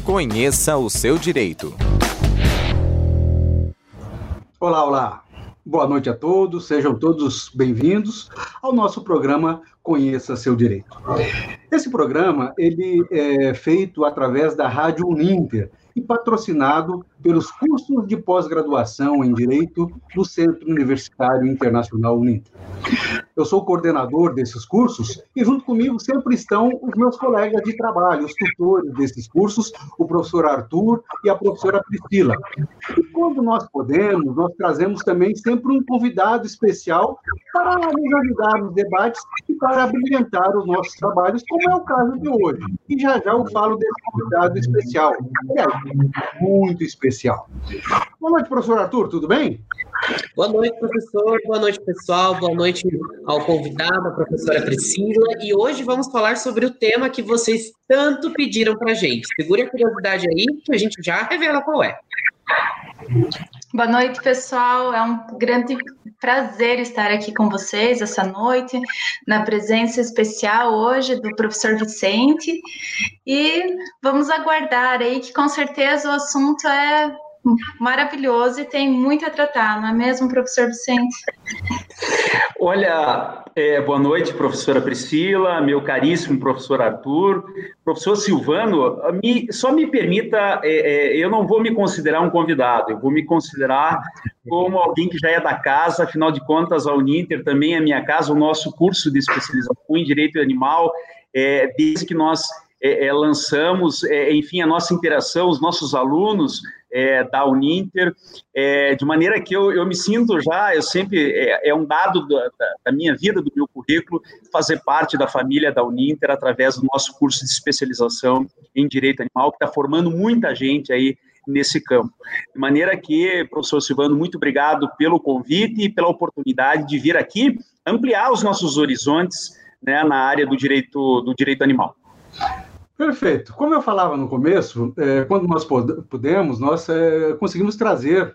Conheça o seu direito. Olá, olá. Boa noite a todos, sejam todos bem-vindos ao nosso programa Conheça Seu Direito. Esse programa ele é feito através da Rádio Uninter e patrocinado pelos cursos de pós-graduação em Direito do Centro Universitário Internacional Uninter. Eu sou o coordenador desses cursos e junto comigo sempre estão os meus colegas de trabalho, os tutores desses cursos, o professor Arthur e a professora Priscila. E quando nós podemos, nós trazemos também sempre um convidado especial para nos ajudar nos debates e para brilhantar os nossos trabalhos, como é o caso de hoje. E já já eu falo desse convidado especial, que é muito especial. Boa noite, professor Arthur, tudo bem? Boa noite, professor. Boa noite, pessoal. Boa noite ao convidado, a professora Priscila. E hoje vamos falar sobre o tema que vocês tanto pediram para a gente. Segure a curiosidade aí, que a gente já revela qual é. Boa noite, pessoal. É um grande prazer estar aqui com vocês essa noite, na presença especial hoje do professor Vicente. E vamos aguardar aí que com certeza o assunto é maravilhoso e tem muito a tratar, não é mesmo, professor Vicente? Olha, boa noite, professora Priscila, meu caríssimo professor Arthur. Professor Silvano, só me permita, eu não vou me considerar um convidado, eu vou me considerar como alguém que já é da casa, afinal de contas, a Uninter também é minha casa, o nosso curso de especialização em Direito Animal, desde que nós lançamos, enfim, a nossa interação, os nossos alunos da Uninter, de maneira que eu me sinto já, eu sempre, é um dado da minha vida, do meu currículo, fazer parte da família da Uninter através do nosso curso de especialização em Direito Animal, que está formando muita gente aí nesse campo. De maneira que, professor Silvano, muito obrigado pelo convite e pela oportunidade de vir aqui ampliar os nossos horizontes, né, na área do direito animal. Perfeito. Como eu falava no começo, quando nós pudemos, nós conseguimos trazer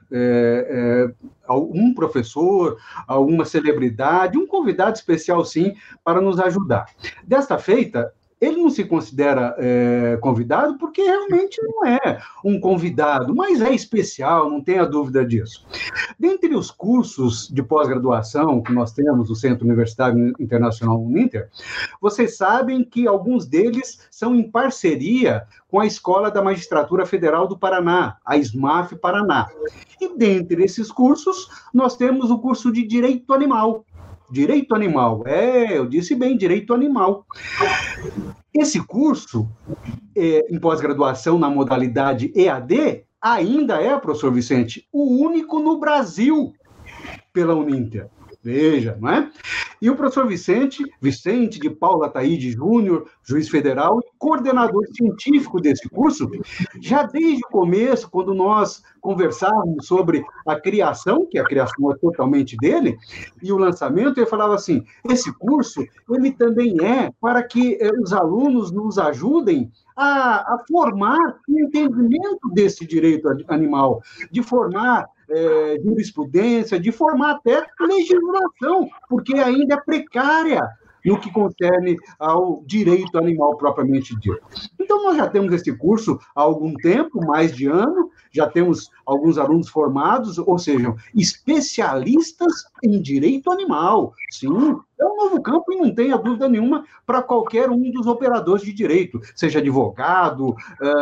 algum professor, alguma celebridade, um convidado especial, sim, para nos ajudar. Desta feita, ele não se considera convidado porque realmente não é um convidado, mas é especial, não tenha dúvida disso. Dentre os cursos de pós-graduação que nós temos no Centro Universitário Internacional Uninter, vocês sabem que alguns deles são em parceria com a Escola da Magistratura Federal do Paraná, a SMAF Paraná. E dentre esses cursos, nós temos o curso de Direito Animal. Direito Animal, eu disse bem, Direito Animal. Esse curso, em pós-graduação na modalidade EAD, ainda é, professor Vicente, o único no Brasil pela Uninter. Veja, não é? E o professor Vicente de Paula Taide Júnior, juiz federal e coordenador científico desse curso, já desde o começo, quando nós conversávamos sobre a criação, que a criação é totalmente dele, e o lançamento, ele falava assim, esse curso, ele também é para que os alunos nos ajudem a formar o entendimento desse direito animal, de formar jurisprudência, de formar até legislação, porque ainda é precária no que concerne ao direito animal propriamente dito. Então, nós já temos esse curso há algum tempo, mais de ano, já temos alguns alunos formados, ou seja, especialistas em direito animal. Sim, é um novo campo e não tenha dúvida nenhuma para qualquer um dos operadores de direito, seja advogado,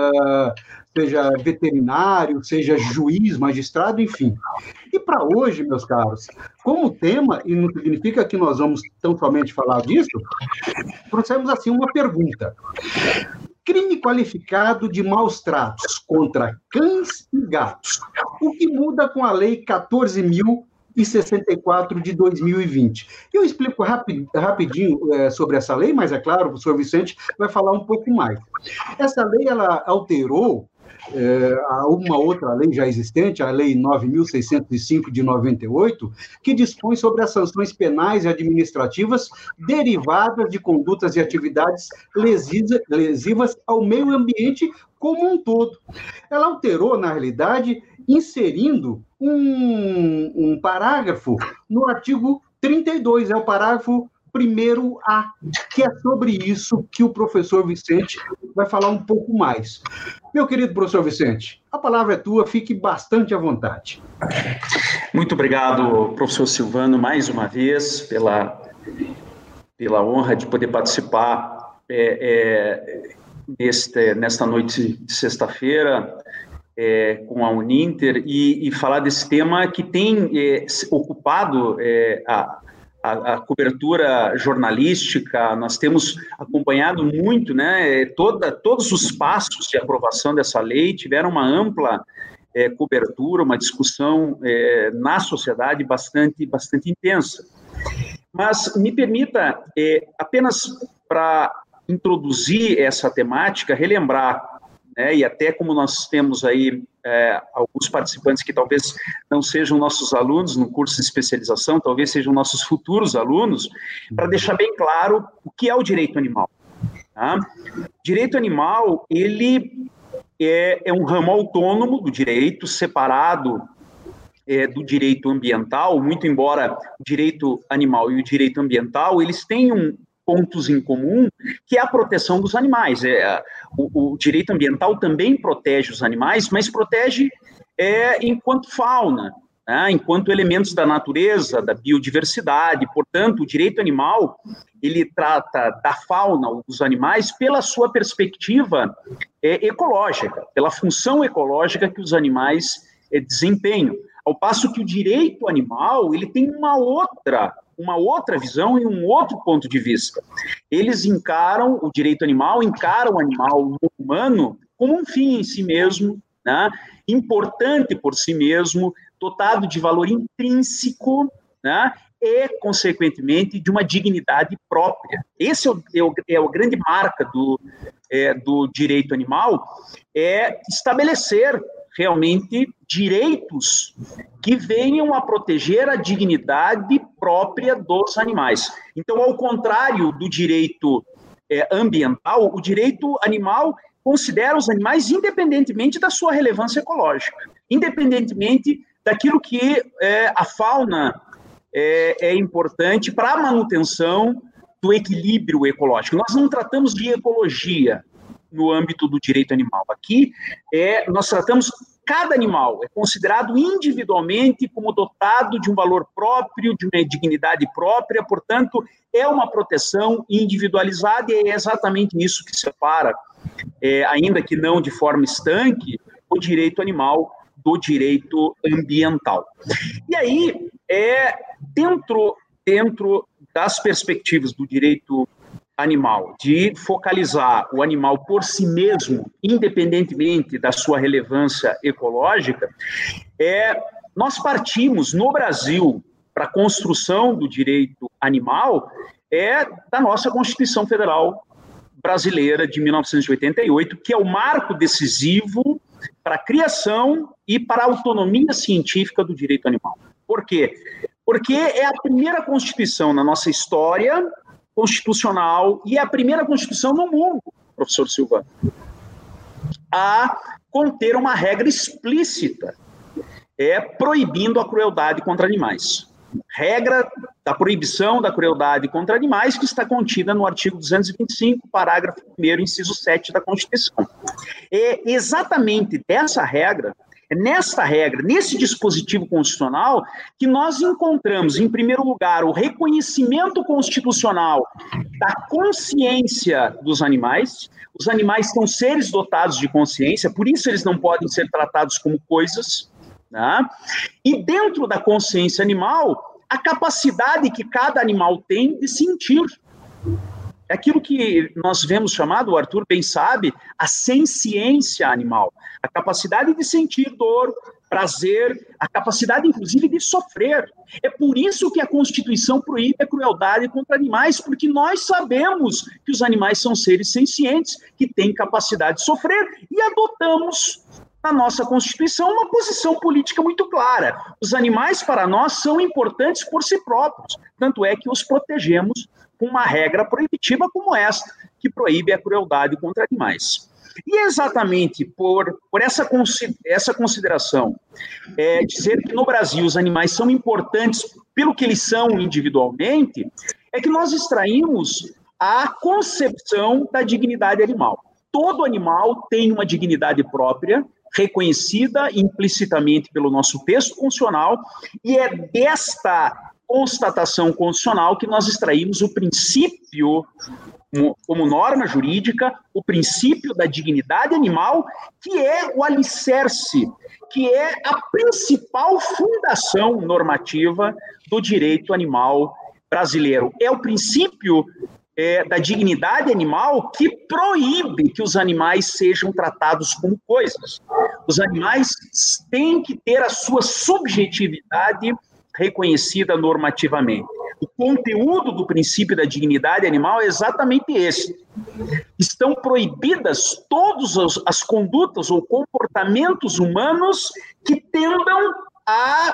seja veterinário, seja juiz, magistrado, enfim. E para hoje, meus caros, como tema, e não significa que nós vamos tão somente falar disso, trouxemos assim uma pergunta. Crime qualificado de maus tratos contra cães e gatos. O que muda com a Lei 14.064 de 2020? Eu explico rapidinho sobre essa lei, mas é claro, o professor Vicente vai falar um pouco mais. Essa lei, ela alterou uma outra lei já existente, a Lei 9.605 de 98, que dispõe sobre as sanções penais e administrativas derivadas de condutas e atividades lesivas ao meio ambiente como um todo. Ela alterou, na realidade, inserindo um parágrafo no artigo 32, é o parágrafo primeiro A, que é sobre isso que o professor Vicente vai falar um pouco mais. Meu querido professor Vicente, a palavra é tua, fique bastante à vontade. Muito obrigado, professor Silvano, mais uma vez, pela honra de poder participar nesta noite de sexta-feira com a Uninter e falar desse tema que tem ocupado a cobertura jornalística. Nós temos acompanhado muito, né, todos os passos de aprovação dessa lei tiveram uma ampla cobertura, uma discussão na sociedade bastante intensa. Mas me permita, apenas para introduzir essa temática, relembrar, né, e até como nós temos aí alguns participantes que talvez não sejam nossos alunos no curso de especialização, talvez sejam nossos futuros alunos, para deixar bem claro o que é o direito animal. Tá? Direito animal, ele é um ramo autônomo do direito, separado do direito ambiental, muito embora o direito animal e o direito ambiental, eles tenham pontos em comum, que é a proteção dos animais. O direito ambiental também protege os animais, mas protege enquanto fauna, né, enquanto elementos da natureza, da biodiversidade. Portanto, o direito animal, ele trata da fauna, dos animais, pela sua perspectiva ecológica, pela função ecológica que os animais desempenham. Ao passo que o direito animal, ele tem uma outra visão e um outro ponto de vista. Eles encaram o direito animal, encaram o animal humano como um fim em si mesmo, né, importante por si mesmo, dotado de valor intrínseco, né, e, consequentemente, de uma dignidade própria. Esse é a grande marca do direito animal, estabelecer realmente direitos que venham a proteger a dignidade própria dos animais. Então, ao contrário do direito ambiental, o direito animal considera os animais independentemente da sua relevância ecológica, independentemente daquilo que a fauna é importante para a manutenção do equilíbrio ecológico. Nós não tratamos de ecologia no âmbito do direito animal. Aqui, nós tratamos cada animal, é considerado individualmente como dotado de um valor próprio, de uma dignidade própria, portanto, é uma proteção individualizada e é exatamente isso que separa, ainda que não de forma estanque, o direito animal do direito ambiental. E aí, dentro das perspectivas do direito animal, de focalizar o animal por si mesmo, independentemente da sua relevância ecológica, nós partimos no Brasil para a construção do direito animal da nossa Constituição Federal Brasileira de 1988, que é o marco decisivo para a criação e para a autonomia científica do direito animal. Por quê? Porque é a primeira Constituição na nossa história constitucional e é a primeira Constituição no mundo, professor Silvano, a conter uma regra explícita proibindo a crueldade contra animais. Regra da proibição da crueldade contra animais que está contida no artigo 225, parágrafo 1º, inciso 7 da Constituição. É exatamente dessa regra, nesta regra, nesse dispositivo constitucional, que nós encontramos, em primeiro lugar, o reconhecimento constitucional da consciência dos animais. Os animais são seres dotados de consciência, por isso eles não podem ser tratados como coisas, né? E dentro da consciência animal, a capacidade que cada animal tem de sentir. É aquilo que nós vemos chamado, o Arthur bem sabe, a senciência animal. A capacidade de sentir dor, prazer, a capacidade, inclusive, de sofrer. É por isso que a Constituição proíbe a crueldade contra animais, porque nós sabemos que os animais são seres sencientes, que têm capacidade de sofrer, e adotamos na nossa Constituição uma posição política muito clara. Os animais, para nós, são importantes por si próprios. Tanto é que os protegemos com uma regra proibitiva como esta, que proíbe a crueldade contra animais. E exatamente por essa consideração, dizer que no Brasil os animais são importantes pelo que eles são individualmente, é que nós extraímos a concepção da dignidade animal. Todo animal tem uma dignidade própria, reconhecida implicitamente pelo nosso texto constitucional, e é desta constatação constitucional que nós extraímos o princípio, como norma jurídica, o princípio da dignidade animal, que é o alicerce, que é a principal fundação normativa do direito animal brasileiro. É o princípio da dignidade animal que proíbe que os animais sejam tratados como coisas. Os animais têm que ter a sua subjetividade reconhecida normativamente. O conteúdo do princípio da dignidade animal é exatamente esse. Estão proibidas todas as condutas ou comportamentos humanos que tendam a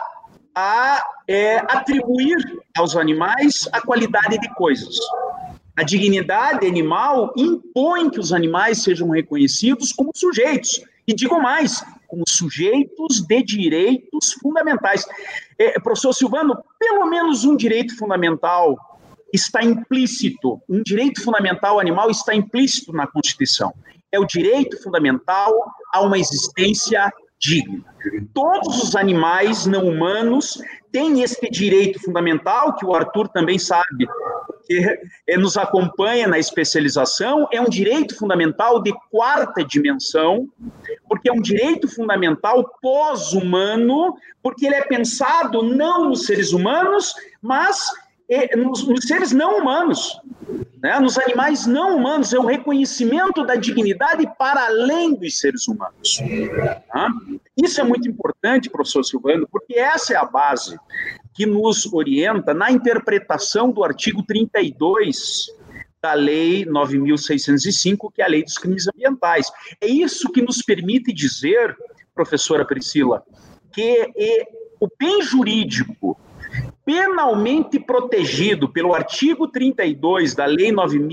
atribuir aos animais a qualidade de coisas. A dignidade animal impõe que os animais sejam reconhecidos como sujeitos, e digo mais, como sujeitos de direitos fundamentais. Professor Silvano, pelo menos um direito fundamental está implícito, um direito fundamental animal está implícito na Constituição. É o direito fundamental a uma existência digna. Todos os animais não humanos têm este direito fundamental, que o Arthur também sabe, porque nos acompanha na especialização, é um direito fundamental de quarta dimensão, porque é um direito fundamental pós-humano, porque ele é pensado não nos seres humanos, mas nos seres não humanos, né? Nos animais não humanos, é o reconhecimento da dignidade para além dos seres humanos. Tá? Isso é muito importante, professor Silvano, porque essa é a base que nos orienta na interpretação do artigo 32 da Lei 9.605, que é a Lei dos Crimes Ambientais. É isso que nos permite dizer, professora Priscila, que o bem jurídico penalmente protegido pelo artigo 32 da Lei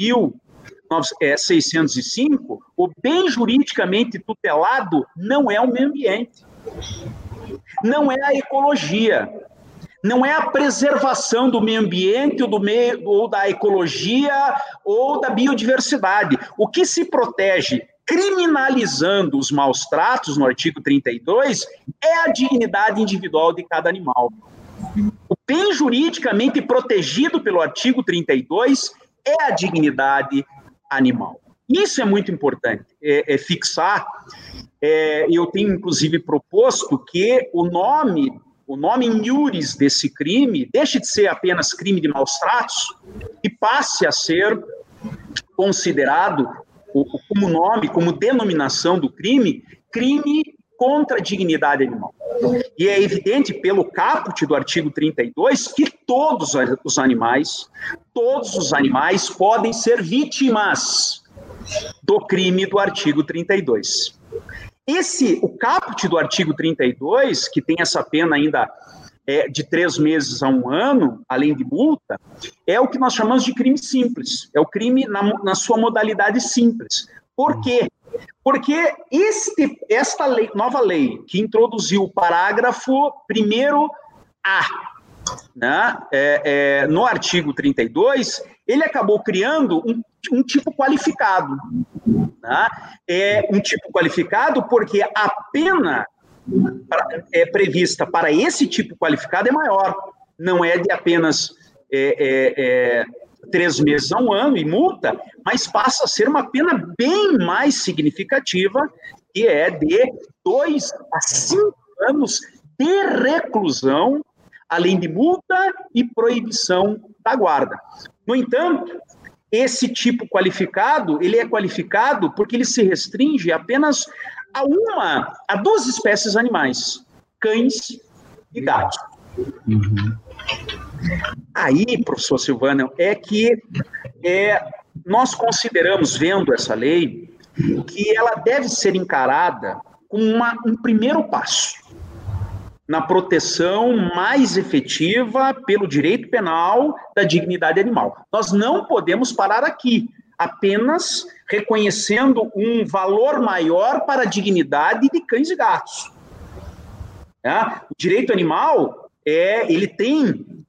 9.605, o bem juridicamente tutelado não é o meio ambiente, não é a ecologia, não é a preservação do meio ambiente ou da ecologia ou da biodiversidade. O que se protege criminalizando os maus tratos no artigo 32 é a dignidade individual de cada animal. O bem juridicamente protegido pelo artigo 32 é a dignidade animal. Isso é muito importante, fixar. Eu tenho, inclusive, proposto que o nome in iuris desse crime deixe de ser apenas crime de maus tratos e passe a ser considerado como denominação do crime contra a dignidade animal. E é evidente, pelo caput do artigo 32, que todos os animais podem ser vítimas do crime do artigo 32. O caput do artigo 32, que tem essa pena ainda de 3 meses a 1 ano, além de multa, é o que nós chamamos de crime simples. É o crime na sua modalidade simples. Por quê? Porque esta nova lei, que introduziu o parágrafo 1º-A, né, no artigo 32, ele acabou criando um tipo qualificado. Né? Um tipo qualificado porque a pena prevista para esse tipo qualificado é maior. Não é de apenas 3 meses a 1 ano e multa, mas passa a ser uma pena bem mais significativa, que é de 2 a 5 anos de reclusão, além de multa e proibição da guarda. No entanto, esse tipo qualificado, ele é qualificado porque ele se restringe apenas a 2 espécies animais, cães e gatos. Uhum. Aí, professor Silvano, é que nós consideramos, vendo essa lei, que ela deve ser encarada como um primeiro passo na proteção mais efetiva pelo direito penal da dignidade animal. Nós não podemos parar aqui, apenas reconhecendo um valor maior para a dignidade de cães e gatos. O direito animal ele tem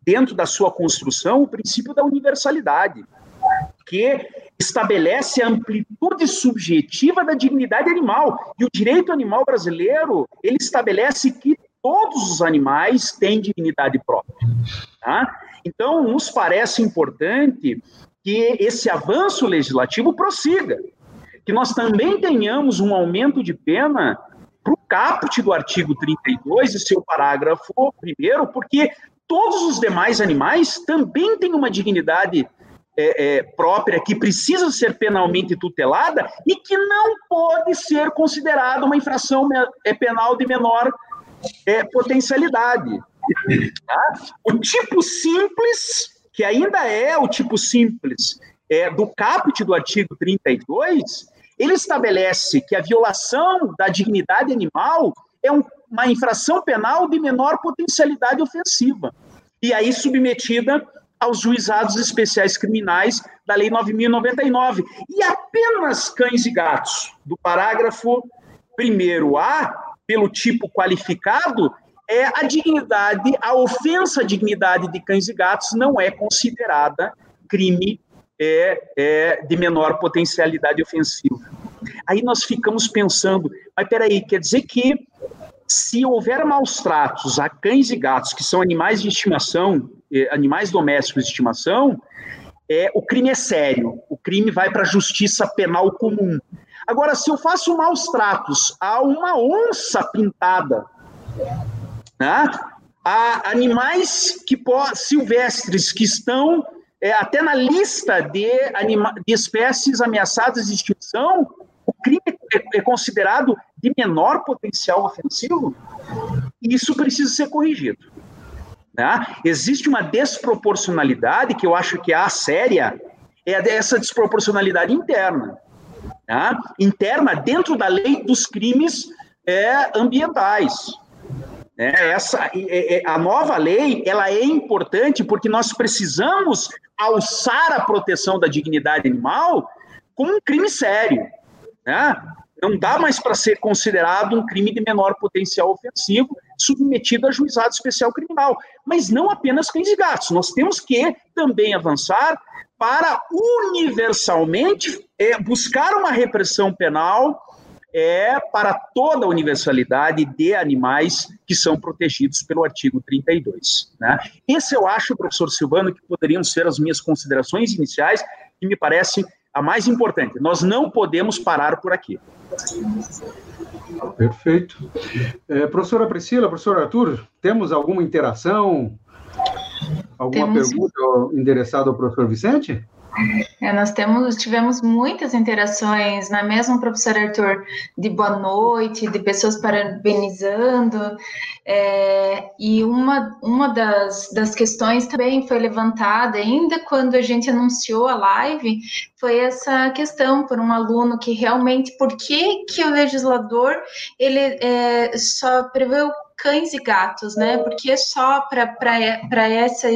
dentro da sua construção, o princípio da universalidade, que estabelece a amplitude subjetiva da dignidade animal. E o direito animal brasileiro, ele estabelece que todos os animais têm dignidade própria. Tá? Então, nos parece importante que esse avanço legislativo prossiga, que nós também tenhamos um aumento de pena para o caput do artigo 32 e seu parágrafo 1º, porque todos os demais animais também têm uma dignidade própria que precisa ser penalmente tutelada e que não pode ser considerada uma infração penal de menor potencialidade. Tá? O tipo simples, que ainda é o tipo simples do caput do artigo 32, ele estabelece que a violação da dignidade animal é uma infração penal de menor potencialidade ofensiva, e aí submetida aos juizados especiais criminais da Lei 9.099. E apenas cães e gatos, do parágrafo 1º-A, pelo tipo qualificado, a ofensa à dignidade de cães e gatos não é considerada crime de menor potencialidade ofensiva. Aí nós ficamos pensando, mas peraí, quer dizer que se houver maus tratos a cães e gatos, que são animais de estimação, animais domésticos de estimação, o crime é sério, o crime vai para a justiça penal comum. Agora, se eu faço maus tratos a uma onça pintada, né, a animais silvestres que estão até na lista de espécies ameaçadas de extinção, o crime é considerado de menor potencial ofensivo, e isso precisa ser corrigido. Né? Existe uma desproporcionalidade, que eu acho que a séria é essa desproporcionalidade interna. Né? Interna dentro da lei dos crimes ambientais. A nova lei, ela é importante porque nós precisamos alçar a proteção da dignidade animal como um crime sério. Né? Não dá mais para ser considerado um crime de menor potencial ofensivo submetido a juizado especial criminal. Mas não apenas cães e gatos. Nós temos que também avançar para universalmente buscar uma repressão penal para toda a universalidade de animais que são protegidos pelo artigo 32. Né? Esse eu acho, professor Silvano, que poderiam ser as minhas considerações iniciais, que me parece a mais importante. Nós não podemos parar por aqui. Perfeito. Professora Priscila, professor Arthur, temos alguma interação? Alguma pergunta endereçada ao professor Vicente? Nós tivemos muitas interações, não é mesmo, professor Arthur? De boa noite, de pessoas parabenizando, e uma das questões também foi levantada ainda quando a gente anunciou a live, foi essa questão por um aluno que realmente, por que o legislador ele só prevê cães e gatos, né? Porque só para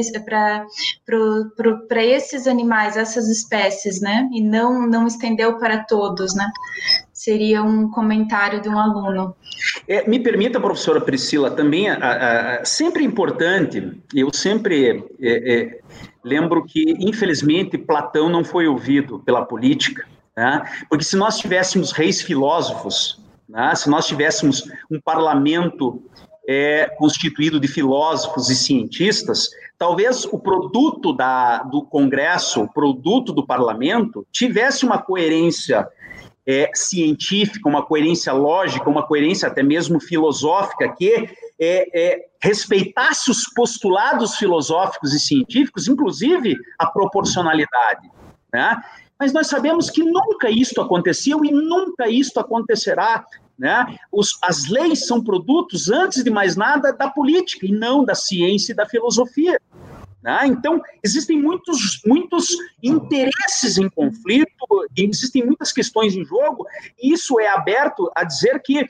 esses animais, essas espécies, né? E não estendeu para todos, né? Seria um comentário de um aluno. Me permita, professora Priscila, também sempre importante, eu sempre lembro que, infelizmente, Platão não foi ouvido pela política, né? Porque se nós tivéssemos reis filósofos, né? Se nós tivéssemos um parlamento constituído de filósofos e cientistas, talvez o produto do Congresso, o produto do parlamento, tivesse uma coerência científica, uma coerência lógica, uma coerência até mesmo filosófica, que respeitasse os postulados filosóficos e científicos, inclusive a proporcionalidade, né? Mas nós sabemos que nunca isto aconteceu e nunca isto acontecerá. Né? As leis são produtos, antes de mais nada, da política e não da ciência e da filosofia. Né? Então, existem muitos interesses em conflito, existem muitas questões em jogo, e isso é aberto a dizer que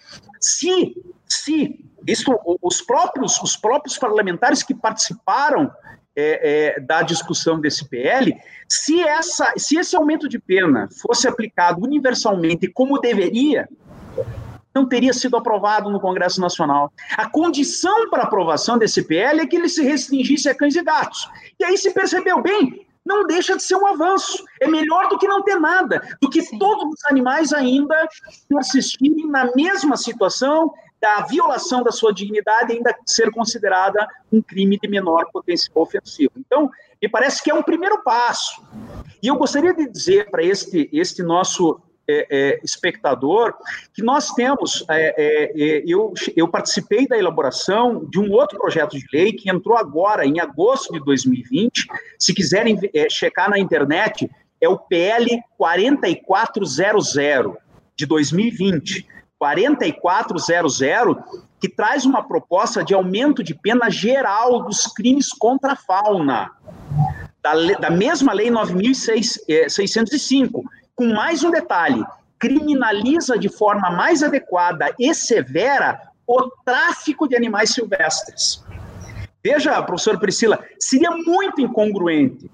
os próprios parlamentares que participaram da discussão desse PL, se esse aumento de pena fosse aplicado universalmente como deveria, não teria sido aprovado no Congresso Nacional. A condição para aprovação desse PL é que ele se restringisse a cães e gatos. E aí se percebeu bem, não deixa de ser um avanço. É melhor do que não ter nada, do que todos os animais ainda persistirem na mesma situação da violação da sua dignidade e ainda ser considerada um crime de menor potencial ofensivo. Então, me parece que é um primeiro passo. E eu gostaria de dizer para este nosso espectador que nós temos, eu participei da elaboração de um outro projeto de lei que entrou agora, em agosto de 2020, se quiserem checar na internet, é o PL 4400 de 2020, 4400, que traz uma proposta de aumento de pena geral dos crimes contra a fauna, da mesma lei 9.605, com mais um detalhe, criminaliza de forma mais adequada e severa o tráfico de animais silvestres. Veja, professora Priscila, seria muito incongruente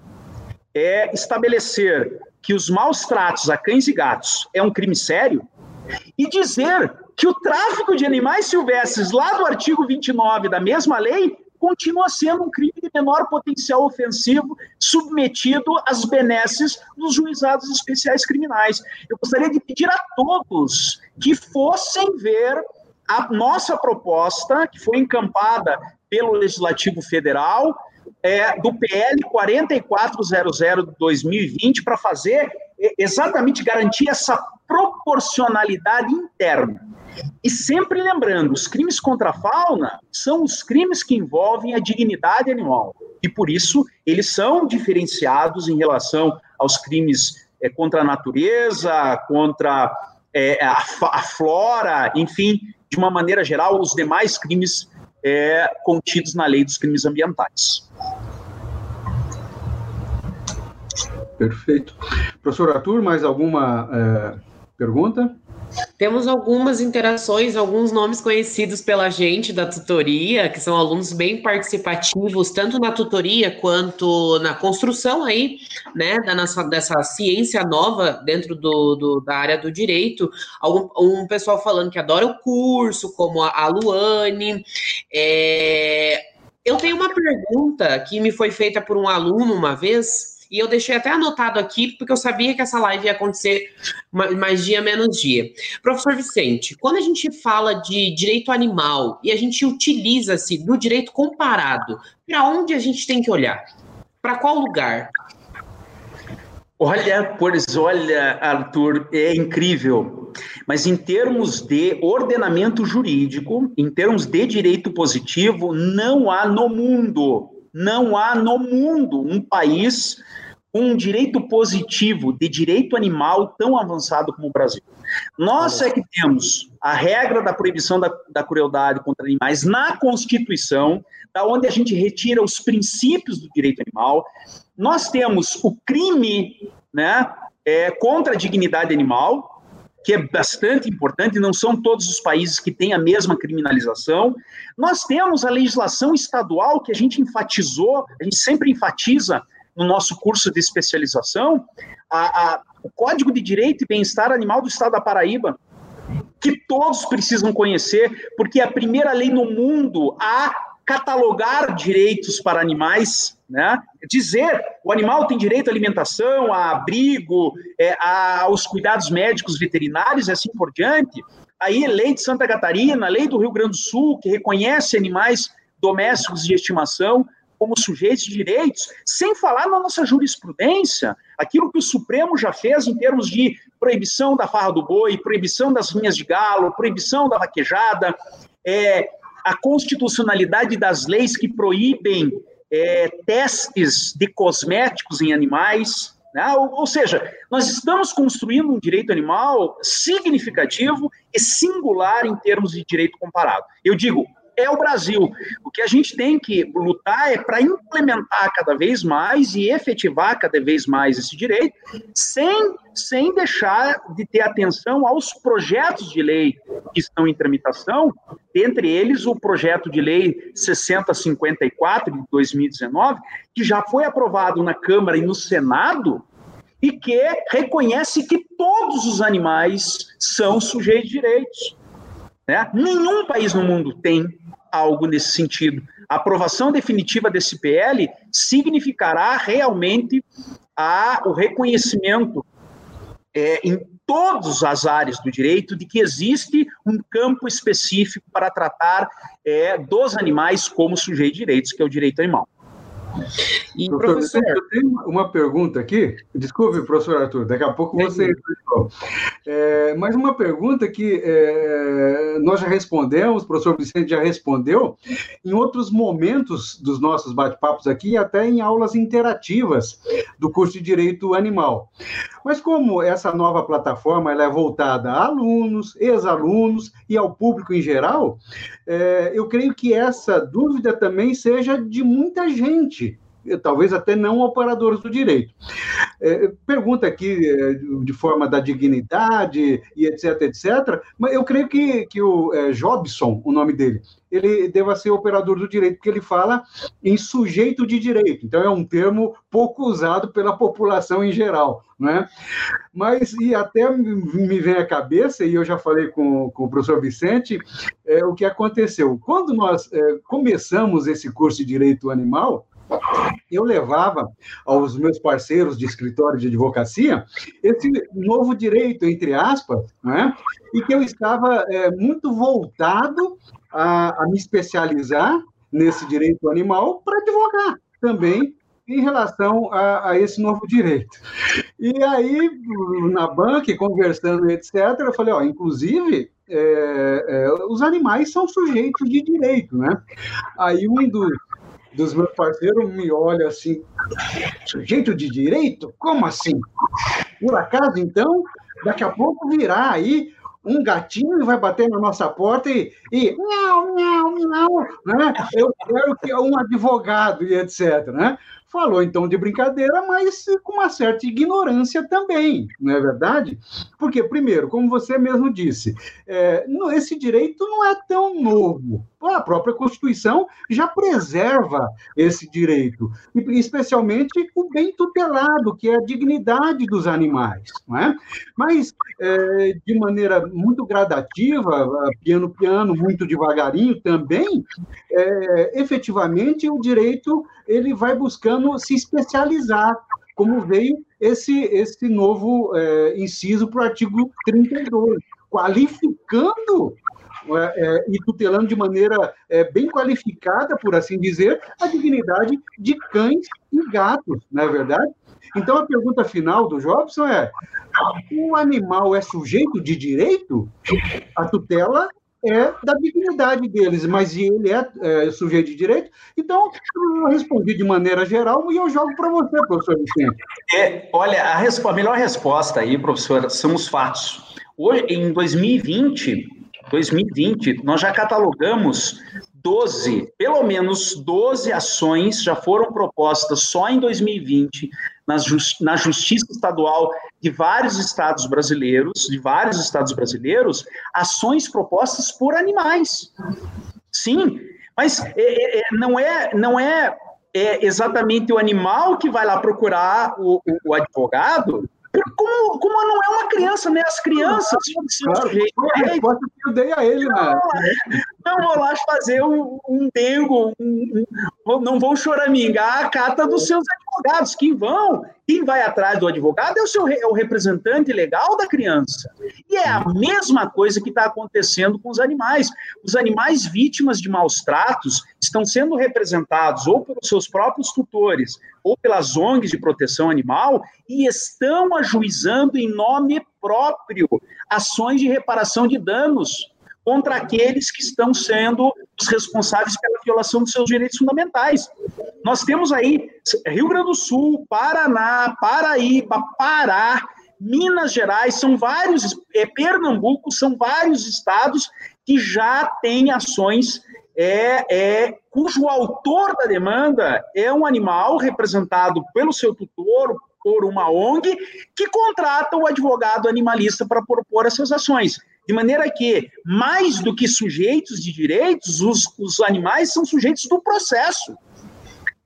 estabelecer que os maus tratos a cães e gatos é um crime sério e dizer que o tráfico de animais silvestres, lá do artigo 29 da mesma lei, continua sendo um crime de menor potencial ofensivo submetido às benesses dos juizados especiais criminais. Eu gostaria de pedir a todos que fossem ver a nossa proposta, que foi encampada pelo Legislativo Federal, do PL 4400 de 2020, para fazer exatamente garantir essa proporcionalidade interna. E sempre lembrando, os crimes contra a fauna são os crimes que envolvem a dignidade animal. E, por isso, eles são diferenciados em relação aos crimes contra a natureza, contra a flora, enfim, de uma maneira geral, os demais crimes contidos na lei dos crimes ambientais. Perfeito. Professor Arthur, mais alguma pergunta? Temos algumas interações, alguns nomes conhecidos pela gente da tutoria, que são alunos bem participativos, tanto na tutoria quanto na construção aí, né, dessa ciência nova dentro da área do direito. Um pessoal falando que adora o curso, como a Luane. Eu tenho uma pergunta que me foi feita por um aluno uma vez, e eu deixei até anotado aqui, porque eu sabia que essa live ia acontecer mais dia, menos dia. Professor Vicente, quando a gente fala de direito animal e a gente utiliza-se do direito comparado, para onde a gente tem que olhar? Para qual lugar? Olha, Arthur, é incrível. Mas em termos de ordenamento jurídico, em termos de direito positivo, não há no mundo um país com um direito positivo de direito animal tão avançado como o Brasil. Nós é que temos a regra da proibição da crueldade contra animais na Constituição, da onde a gente retira os princípios do direito animal. Nós temos o crime, né, contra a dignidade animal, que é bastante importante, não são todos os países que têm a mesma criminalização. Nós temos a legislação estadual, que a gente sempre enfatiza no nosso curso de especialização, o Código de Direito e Bem-Estar Animal do Estado da Paraíba, que todos precisam conhecer, porque é a primeira lei no mundo a catalogar direitos para animais, né? Dizer o animal tem direito à alimentação, a abrigo, aos cuidados médicos veterinários e assim por diante. Aí, lei de Santa Catarina, lei do Rio Grande do Sul, que reconhece animais domésticos de estimação como sujeitos de direitos, sem falar na nossa jurisprudência, aquilo que o Supremo já fez em termos de proibição da farra do boi, proibição das rinhas de galo, proibição da vaquejada, a constitucionalidade das leis que proíbem testes de cosméticos em animais, né? Ou seja, nós estamos construindo um direito animal significativo e singular em termos de direito comparado. Eu digo, é o Brasil. O que a gente tem que lutar é para implementar cada vez mais e efetivar cada vez mais esse direito, sem deixar de ter atenção aos projetos de lei que estão em tramitação, entre eles o projeto de lei 6054 de 2019, que já foi aprovado na Câmara e no Senado, e que reconhece que todos os animais são sujeitos de direitos. né? Nenhum país no mundo tem algo nesse sentido. A aprovação definitiva desse PL significará realmente o reconhecimento em todas as áreas do direito de que existe um campo específico para tratar dos animais como sujeito de direitos, que é o direito animal. E, professor, eu tenho uma pergunta aqui. Desculpe, professor Arthur, daqui a pouco você... mas uma pergunta que nós já respondemos, o professor Vicente já respondeu, em outros momentos dos nossos bate-papos aqui, até em aulas interativas do curso de Direito Animal. Mas como essa nova plataforma ela é voltada a alunos, ex-alunos e ao público em geral, eu creio que essa dúvida também seja de muita gente, talvez até não operadores do direito. Pergunta aqui de forma da dignidade e etc, etc, mas eu creio que o Jobson, o nome dele, ele deva ser operador do direito, porque ele fala em sujeito de direito, então é um termo pouco usado pela população em geral, né? Mas, e até me vem à cabeça, e eu já falei com o professor Vicente, o que aconteceu. Quando nós começamos esse curso de Direito Animal, eu levava aos meus parceiros de escritório de advocacia esse novo direito, entre aspas, né? E que eu estava muito voltado a me especializar nesse direito animal para advogar também em relação a esse novo direito. E aí, na banca, conversando, etc., eu falei, inclusive, os animais são sujeitos de direito, né? Aí um dos meus parceiros me olha assim, sujeito de direito? Como assim? Por acaso, então, daqui a pouco virá aí um gatinho e vai bater na nossa porta e miau, miau, miau, né? Eu quero que um advogado e etc, né? Falou, então, de brincadeira, mas com uma certa ignorância também, não é verdade? Porque, primeiro, como você mesmo disse, esse direito não é tão novo. A própria Constituição já preserva esse direito, especialmente o bem tutelado, que é a dignidade dos animais, não é? Mas, de maneira muito gradativa, piano, muito devagarinho também, efetivamente, o direito ele vai buscando se especializar, como veio esse novo inciso para o artigo 32, qualificando e tutelando de maneira bem qualificada, por assim dizer, a dignidade de cães e gatos, não é verdade? Então, a pergunta final do Jobson o animal é sujeito de direito? A tutela é da dignidade deles, mas ele é sujeito de direito? Então, eu respondi de maneira geral e eu jogo para você, professor Vicente. Olha, a melhor resposta aí, professor, são os fatos. Hoje, em 2020, nós já catalogamos pelo menos 12 ações já foram propostas só em 2020 na Justiça Estadual de vários estados brasileiros, ações propostas por animais. Sim, mas não é exatamente o animal que vai lá procurar o advogado, como não é uma criança, né? As crianças são sujeitos. A resposta que eu dei a ele, né? Não vou lá fazer um dengo, não vão choramingar a cata dos seus advogados. Quem vai atrás do advogado é o representante legal da criança. E é a mesma coisa que está acontecendo com os animais. Os animais vítimas de maus tratos estão sendo representados ou pelos seus próprios tutores ou pelas ONGs de proteção animal e estão ajuizando em nome próprio ações de reparação de danos contra aqueles que estão sendo os responsáveis pela violação dos seus direitos fundamentais. Nós temos aí Rio Grande do Sul, Paraná, Paraíba, Pará, Minas Gerais, são vários, Pernambuco, são vários estados que já têm ações cujo autor da demanda é um animal representado pelo seu tutor, por uma ONG, que contrata o advogado animalista para propor essas ações. De maneira que, mais do que sujeitos de direitos, os animais são sujeitos do processo.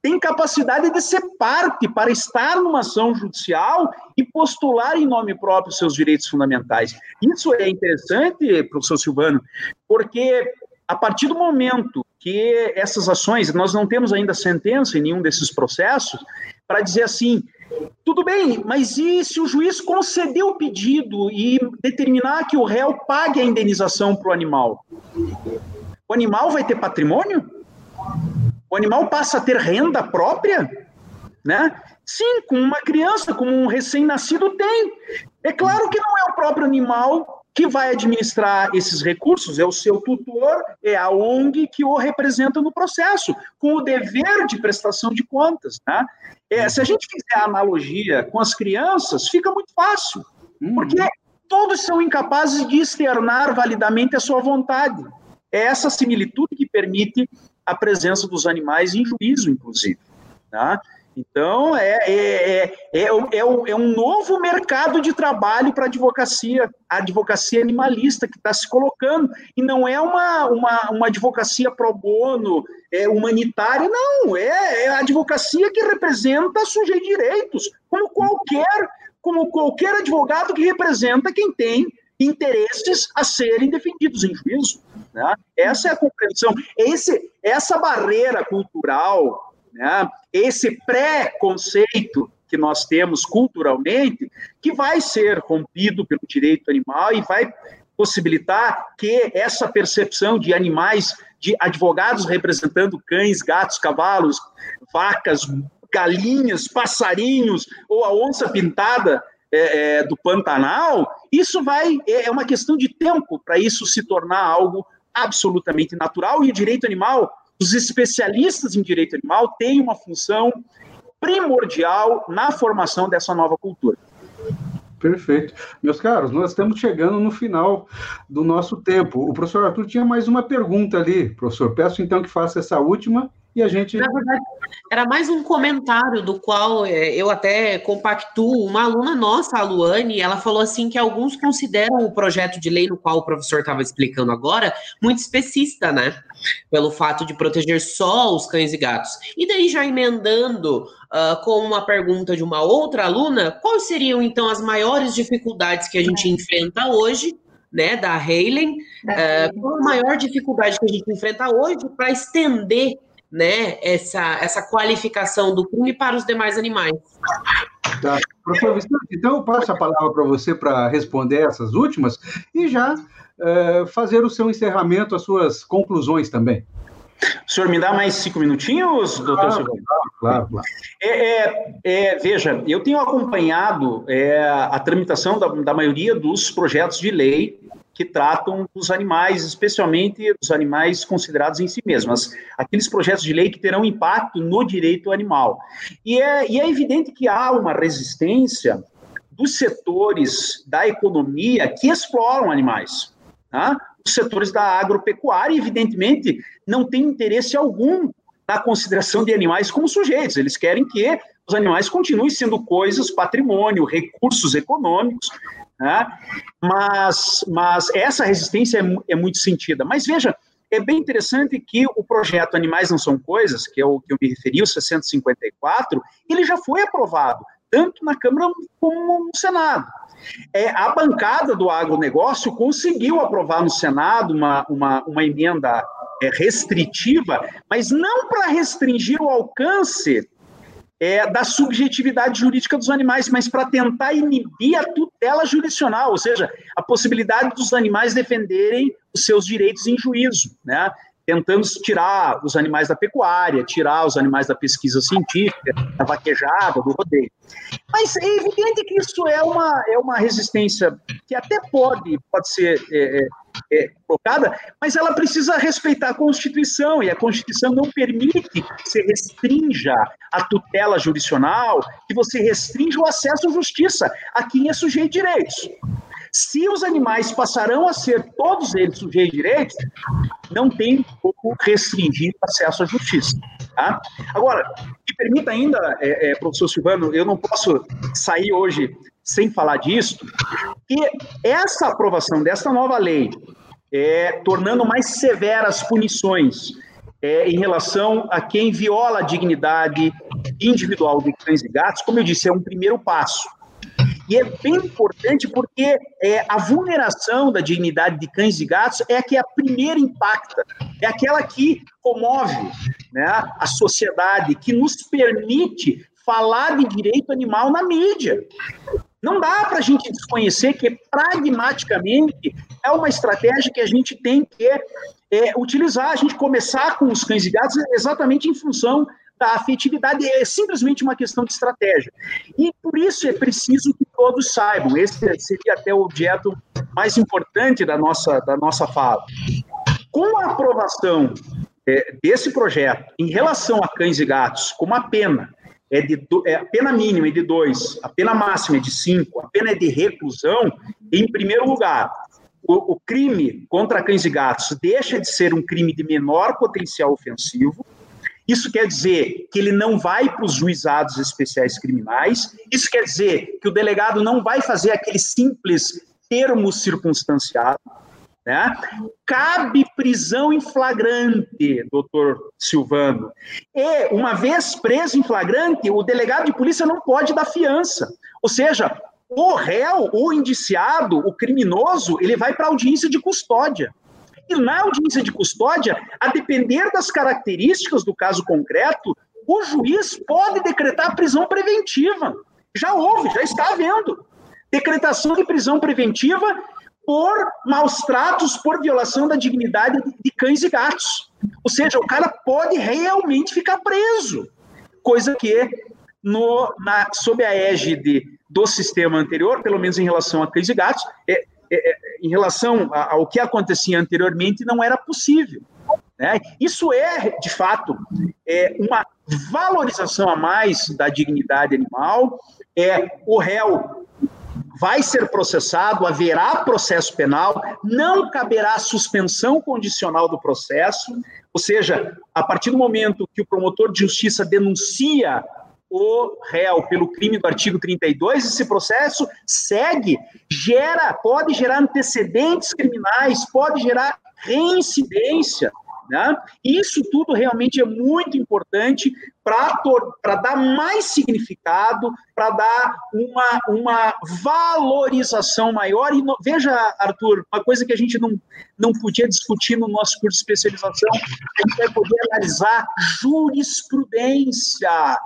tem capacidade de ser parte para estar numa ação judicial e postular em nome próprio seus direitos fundamentais. Isso é interessante, professor Silvano, porque a partir do momento que essas ações, nós não temos ainda sentença em nenhum desses processos, para dizer assim, tudo bem, mas e se o juiz conceder o pedido e determinar que o réu pague a indenização para o animal? O animal vai ter patrimônio? O animal passa a ter renda própria? Né? Sim, com uma criança, como um recém-nascido tem. É claro que não é o próprio animal que vai administrar esses recursos, é o seu tutor, é a ONG que o representa no processo, com o dever de prestação de contas. Né? Se a gente fizer a analogia com as crianças, fica muito fácil, porque todos são incapazes de externar validamente a sua vontade. É essa similitude que permite a presença dos animais em juízo, inclusive. Tá? Então, é um novo mercado de trabalho para a advocacia animalista que está se colocando, e não é uma advocacia pro bono, humanitária, não, é a advocacia que representa sujeito de direitos, como qualquer advogado que representa quem tem interesses a serem defendidos em juízo. Né? Essa é a compreensão, essa barreira cultural, né? Esse pré-conceito que nós temos culturalmente, que vai ser rompido pelo direito animal e vai possibilitar que essa percepção de animais, de advogados representando cães, gatos, cavalos, vacas, galinhas, passarinhos, ou a onça pintada do Pantanal, isso é uma questão de tempo para isso se tornar algo absolutamente natural, e o direito animal, os especialistas em direito animal têm uma função primordial na formação dessa nova cultura. Perfeito. Meus caros, nós estamos chegando no final do nosso tempo. O professor Arthur tinha mais uma pergunta ali, professor. Peço então que faça essa última e a gente... Na verdade, era mais um comentário do qual eu até compactuo. Uma aluna nossa, a Luane, ela falou assim que alguns consideram o projeto de lei no qual o professor estava explicando agora muito especista, né? Pelo fato de proteger só os cães e gatos. E daí, já emendando com uma pergunta de uma outra aluna, quais seriam, então, as maiores dificuldades que a gente enfrenta hoje, né, da Helen, qual a maior dificuldade que a gente enfrenta hoje para estender, né, essa qualificação do crime para os demais animais? Tá. Professor Vicente, então eu passo a palavra para você para responder essas últimas e já fazer o seu encerramento, as suas conclusões também. O senhor me dá mais 5 minutinhos, doutor Silvano? Claro. Veja, eu tenho acompanhado a tramitação da maioria dos projetos de lei que tratam dos animais, especialmente dos animais considerados em si mesmos, aqueles projetos de lei que terão impacto no direito animal. E é evidente que há uma resistência dos setores da economia que exploram animais, tá? Os setores da agropecuária, evidentemente, não têm interesse algum na consideração de animais como sujeitos. Eles querem que os animais continuem sendo coisas, patrimônio, recursos econômicos, né? Mas essa resistência é muito sentida. Mas veja, é bem interessante que o projeto Animais Não São Coisas, que é o que eu me referi, o 654, ele já foi aprovado, tanto na Câmara como no Senado. A bancada do agronegócio conseguiu aprovar no Senado uma emenda restritiva, mas não para restringir o alcance da subjetividade jurídica dos animais, mas para tentar inibir a tutela jurisdicional, ou seja, a possibilidade dos animais defenderem os seus direitos em juízo, né? Tentando tirar os animais da pecuária, tirar os animais da pesquisa científica, da vaquejada, do rodeio. Mas é evidente que isso é uma resistência que até pode ser colocada, mas ela precisa respeitar a Constituição, e a Constituição não permite que você restrinja a tutela jurisdicional, que você restrinja o acesso à justiça a quem é sujeito de direitos. Se os animais passarão a ser todos eles sujeitos de direitos, não tem como restringir o acesso à justiça. Tá? Agora, me permita ainda, professor Silvano, eu não posso sair hoje sem falar disso, que essa aprovação dessa nova lei, tornando mais severas punições em relação a quem viola a dignidade individual de cães e gatos, como eu disse, é um primeiro passo. E é bem importante porque a vulneração da dignidade de cães e gatos é a que a primeira impacta, é aquela que comove, né, a sociedade, que nos permite falar de direito animal na mídia. Não dá para a gente desconhecer que, pragmaticamente, é uma estratégia que a gente tem que utilizar, a gente começar com os cães e gatos exatamente em função da afetividade, é simplesmente uma questão de estratégia. E por isso é preciso que todos saibam, esse seria até o objeto mais importante da nossa fala. Com a aprovação desse projeto, em relação a cães e gatos, como a pena, a pena mínima é de 2, a pena máxima é de 5, a pena é de reclusão, em primeiro lugar, o crime contra cães e gatos deixa de ser um crime de menor potencial ofensivo. Isso quer dizer que ele não vai para os juizados especiais criminais, isso quer dizer que o delegado não vai fazer aquele simples termo circunstanciado, né? Cabe prisão em flagrante, doutor Silvano, e uma vez preso em flagrante, o delegado de polícia não pode dar fiança, ou seja, o réu, o indiciado, o criminoso, ele vai para a audiência de custódia. E na audiência de custódia, a depender das características do caso concreto, o juiz pode decretar prisão preventiva. Já houve, já está havendo. Decretação de prisão preventiva por maus tratos, por violação da dignidade de cães e gatos. Ou seja, o cara pode realmente ficar preso. Coisa que, sob a égide do sistema anterior, pelo menos em relação a cães e gatos, em relação ao que acontecia anteriormente, não era possível, né? Isso é, de fato, uma valorização a mais da dignidade animal. O réu vai ser processado, haverá processo penal, não caberá suspensão condicional do processo, ou seja, a partir do momento que o promotor de justiça denuncia o réu pelo crime do artigo 32, esse processo segue, pode gerar antecedentes criminais, pode gerar reincidência, né? Isso tudo realmente é muito importante para dar mais significado, para dar uma valorização maior. E veja, Arthur, uma coisa que a gente não podia discutir no nosso curso de especialização, a gente vai poder analisar jurisprudência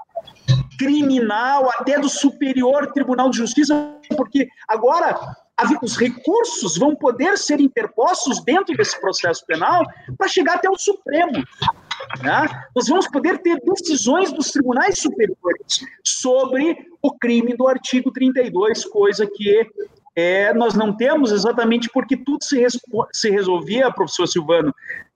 criminal até do Superior Tribunal de Justiça, porque agora os recursos vão poder ser interpostos dentro desse processo penal para chegar até o Supremo, né? Nós vamos poder ter decisões dos tribunais superiores sobre o crime do artigo 32, coisa que nós não temos exatamente porque tudo se resolvia, professor Silvano,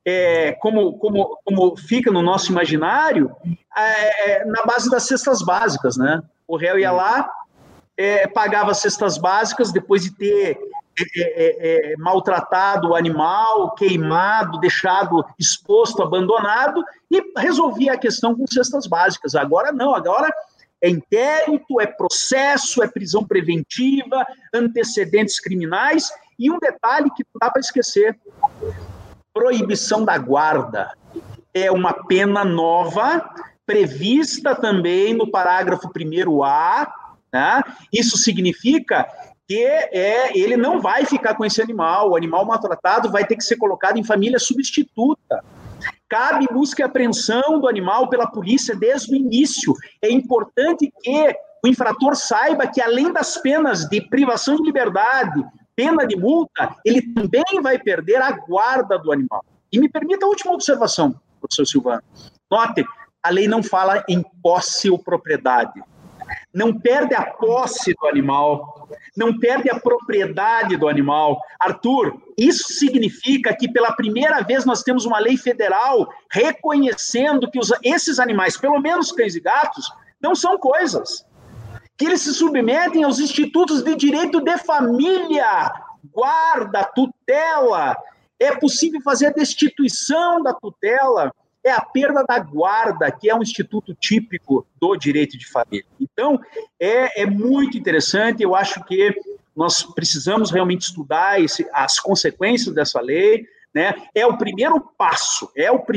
como fica no nosso imaginário, na base das cestas básicas, né? O réu ia lá, pagava cestas básicas depois de ter maltratado o animal, queimado, deixado exposto, abandonado, e resolvia a questão com cestas básicas. Agora não, agora é inquérito, é processo, é prisão preventiva, antecedentes criminais, e um detalhe que não dá para esquecer: proibição da guarda. É uma pena nova, prevista também no parágrafo 1º-A, né? Isso significa que ele não vai ficar com esse animal, o animal maltratado vai ter que ser colocado em família substituta. Cabe busca e apreensão do animal pela polícia desde o início. É importante que o infrator saiba que, além das penas de privação de liberdade, pena de multa, ele também vai perder a guarda do animal. E me permita a última observação, professor Silvano. Note, a lei não fala em posse ou propriedade. Não perde a posse do animal, não perde a propriedade do animal. Arthur, isso significa que pela primeira vez nós temos uma lei federal reconhecendo que esses animais, pelo menos cães e gatos, não são coisas, que eles se submetem aos institutos de direito de família, guarda, tutela. É possível fazer a destituição da tutela, é a perda da guarda, que é um instituto típico do direito de família. Então, é muito interessante, eu acho que nós precisamos realmente estudar as consequências dessa lei, né? É o primeiro passo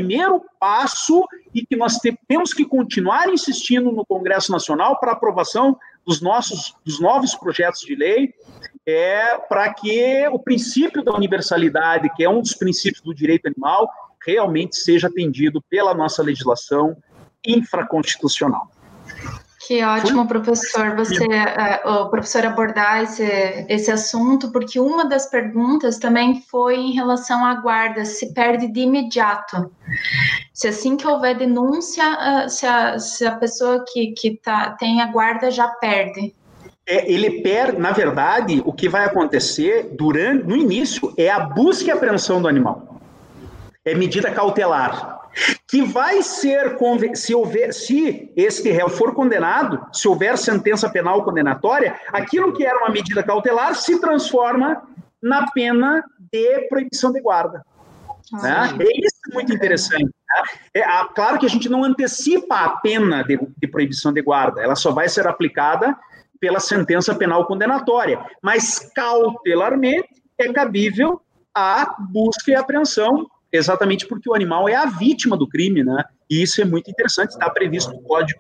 e que nós temos que continuar insistindo no Congresso Nacional para aprovação dos novos projetos de lei, para que o princípio da universalidade, que é um dos princípios do direito animal, realmente seja atendido pela nossa legislação infraconstitucional. Que ótimo, professor, o professor abordar esse assunto, porque uma das perguntas também foi em relação à guarda, se perde de imediato. Se assim que houver denúncia, se a pessoa que tem a guarda já perde. Ele perde, na verdade, o que vai acontecer no início é a busca e apreensão do animal. É medida cautelar. Que vai ser, se este réu for condenado, se houver sentença penal condenatória, aquilo que era uma medida cautelar se transforma na pena de proibição de guarda. Né? Isso é muito interessante. Né? Claro que a gente não antecipa a pena de proibição de guarda, ela só vai ser aplicada pela sentença penal condenatória, mas cautelarmente é cabível a busca e apreensão, exatamente porque o animal é a vítima do crime, né? E isso é muito interessante, está previsto no Código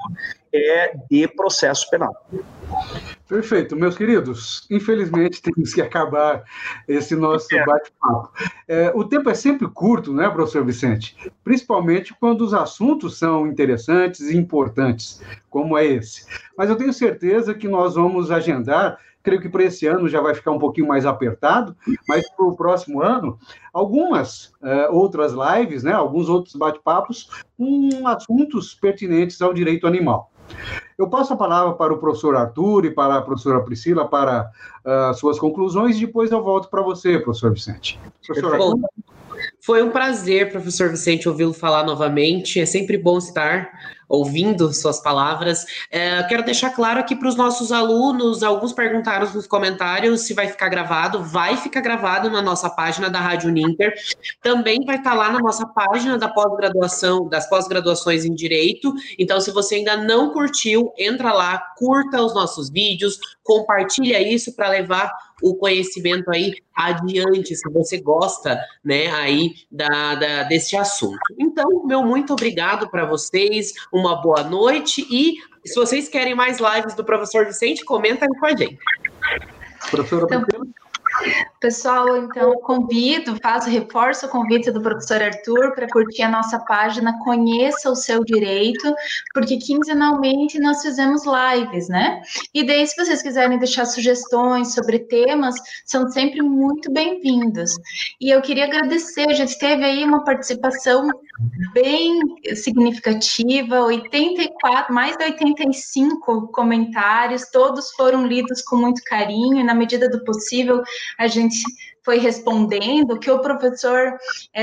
de Processo Penal. Perfeito, meus queridos. Infelizmente, temos que acabar esse nosso bate-papo. O tempo é sempre curto, né, professor Vicente? Principalmente quando os assuntos são interessantes e importantes, como é esse. Mas eu tenho certeza que nós vamos agendar, creio que para esse ano já vai ficar um pouquinho mais apertado, mas para o próximo ano, algumas outras lives, né, alguns outros bate-papos com assuntos pertinentes ao direito animal. Eu passo a palavra para o professor Arthur e para a professora Priscila para suas conclusões, e depois eu volto para você, professor Vicente. Professor Arthur. Foi um prazer, professor Vicente, ouvi-lo falar novamente. É sempre bom estar ouvindo suas palavras. Quero deixar claro aqui para os nossos alunos, alguns perguntaram nos comentários se vai ficar gravado. Vai ficar gravado na nossa página da Rádio Uninter. Também vai estar lá na nossa página da pós-graduação, das pós-graduações em Direito. Então, se você ainda não curtiu, entra lá, curta os nossos vídeos, compartilha isso para levar o conhecimento aí adiante, se você gosta, né, aí desse assunto. Então, meu muito obrigado para vocês, uma boa noite, e se vocês querem mais lives do professor Vicente, comenta aí com a gente. Professora Priscila. Pessoal, então reforço o convite do professor Arthur para curtir a nossa página, conheça o seu direito, porque quinzenalmente nós fizemos lives, né? E daí, se vocês quiserem deixar sugestões sobre temas, são sempre muito bem-vindos. E eu queria agradecer, a gente teve aí uma participação bem significativa, 84, mais de 85 comentários, todos foram lidos com muito carinho, e na medida do possível, a gente foi respondendo, que o professor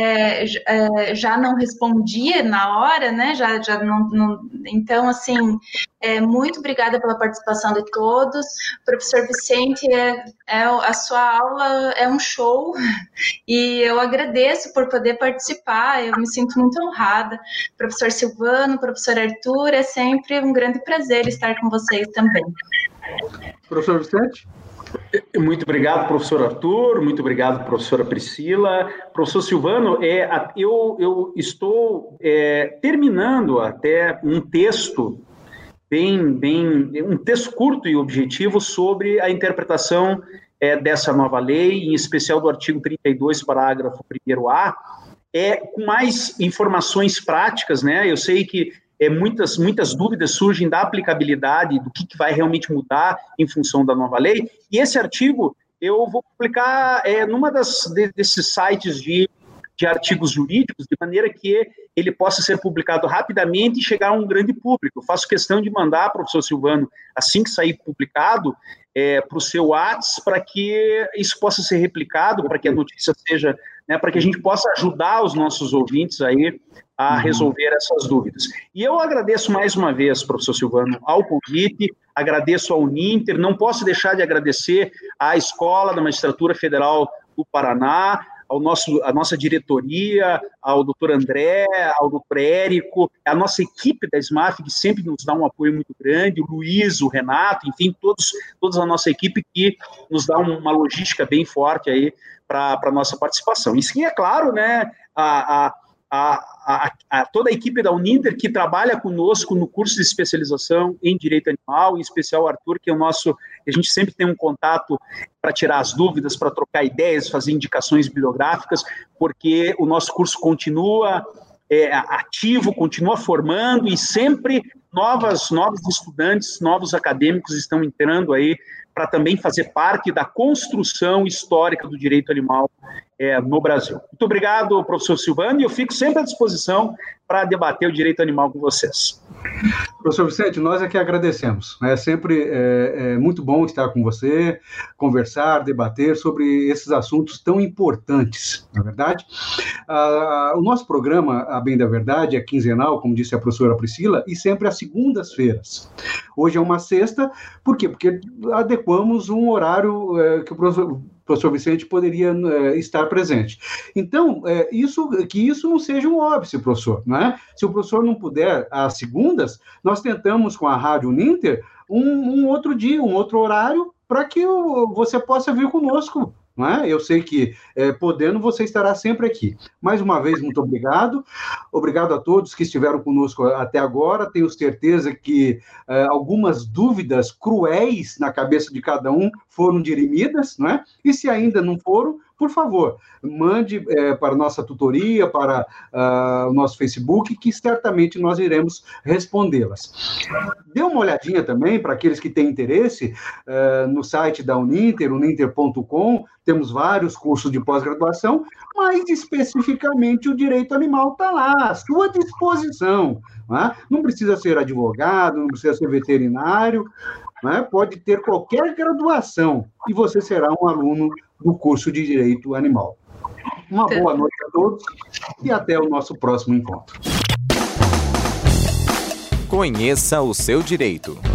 já não respondia na hora, né? Já não, então, assim, muito obrigada pela participação de todos. Professor Vicente, a sua aula é um show, e eu agradeço por poder participar, eu me sinto muito honrada. Professor Silvano, professor Arthur, é sempre um grande prazer estar com vocês também. Professor Vicente? Muito obrigado, professor Arthur, muito obrigado, professora Priscila. Professor Silvano, eu estou terminando até um texto um texto curto e objetivo sobre a interpretação dessa nova lei, em especial do artigo 32, parágrafo 1º-A, com mais informações práticas, né? Eu sei que muitas dúvidas surgem da aplicabilidade, do que vai realmente mudar em função da nova lei, e esse artigo eu vou publicar numa desses sites de artigos jurídicos, de maneira que ele possa ser publicado rapidamente e chegar a um grande público. Eu faço questão de mandar, professor Silvano, assim que sair publicado, para o seu WhatsApp, para que isso possa ser replicado, para que a notícia seja, né, para que a gente possa ajudar os nossos ouvintes aí a resolver essas dúvidas. E eu agradeço mais uma vez, professor Silvano, ao convite, agradeço ao Uninter, não posso deixar de agradecer à Escola da Magistratura Federal do Paraná, a nossa diretoria, ao doutor André, ao doutor Érico, a nossa equipe da SMAF, que sempre nos dá um apoio muito grande, o Luiz, o Renato, enfim, toda a nossa equipe que nos dá uma logística bem forte aí para a nossa participação. E sim, é claro, né, toda a equipe da Uninter que trabalha conosco no curso de especialização em Direito Animal, em especial o Arthur, que é a gente sempre tem um contato para tirar as dúvidas, para trocar ideias, fazer indicações bibliográficas, porque o nosso curso continua ativo, continua formando e sempre novos estudantes, novos acadêmicos estão entrando aí para também fazer parte da construção histórica do direito animal no Brasil. Muito obrigado, professor Silvano, e eu fico sempre à disposição para debater o direito animal com vocês. Professor Vicente, nós é que agradecemos. É sempre muito bom estar com você, conversar, debater sobre esses assuntos tão importantes, não é verdade? O nosso programa, a bem da verdade, é quinzenal, como disse a professora Priscila, e sempre às segundas-feiras. Hoje é uma sexta, por quê? Porque adequamos um horário que o professor Vicente poderia estar presente. Então, que isso não seja um óbice, professor, né? Se o professor não puder, às segundas, nós tentamos com a Rádio Uninter um outro dia, um outro horário, para que você possa vir conosco. Não é? Eu sei que, podendo, você estará sempre aqui. Mais uma vez, muito obrigado. Obrigado a todos que estiveram conosco até agora. Tenho certeza que algumas dúvidas cruéis na cabeça de cada um foram dirimidas, não é? E se ainda não foram, por favor, mande para a nossa tutoria, para o nosso Facebook, que certamente nós iremos respondê-las. Dê uma olhadinha também, para aqueles que têm interesse, no site da Uninter, uninter.com, temos vários cursos de pós-graduação, mas especificamente o direito animal está lá, à sua disposição. Não precisa ser advogado, não precisa ser veterinário, pode ter qualquer graduação e você será um aluno do curso de Direito Animal. Uma boa noite a todos e até o nosso próximo encontro. Conheça o seu direito.